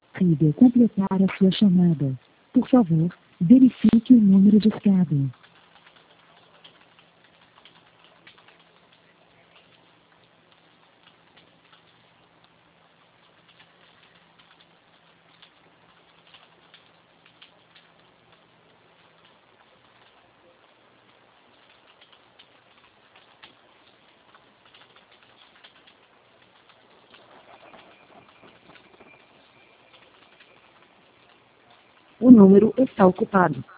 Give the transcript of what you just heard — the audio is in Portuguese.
Consiga completar a sua chamada. Por favor, verifique o número discado. O número está ocupado.